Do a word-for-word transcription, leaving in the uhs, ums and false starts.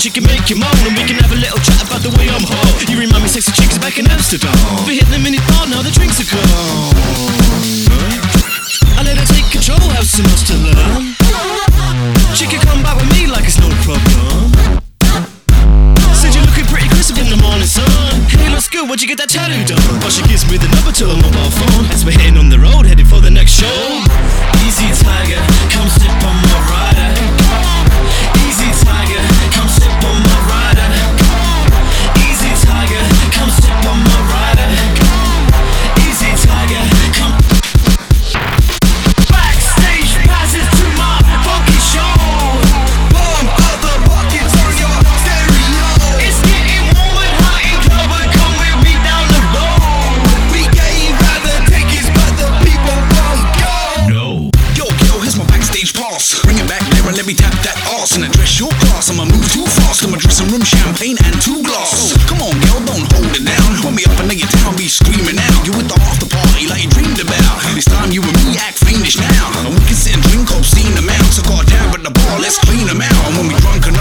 she can make you moan, and we can have a little chat about the way I'm hot. You remind me sexy chicks back in Amsterdam. We hit them in the bar, now the drinks are gone. I let her take control, have so much to learn. She can come back with me like it's no problem. Said you're looking pretty crisp in the morning sun. Hey, looks good, where'd you get that tattoo done? Well, she gives me the number to her mobile phone as we're hitting on the road, heading for the next show. Easy tiger, come sip on my rider. Easy tiger, come sip on my rider. Easy tiger, come sip on my rider. Easy tiger, come. Backstage passes to my funky show. Bomb other buckets on your stereo. It's getting warm and hot in club, but come with me down the road. We gave out the tickets, but the people won't go. No. Yo, yo, here's my backstage pass. Bring it back there and let me tap that ass and address your class. I'ma move too fast. I'ma dressing room champagne and two glass. Come on, girl, don't hold it down. When we up in your town, be screaming out. You with the after party like you dreamed about. This time you and me act fiendish now, and we can sit and drink, obscene amounts. I got down at the bar, let's clean them out. And when we drunk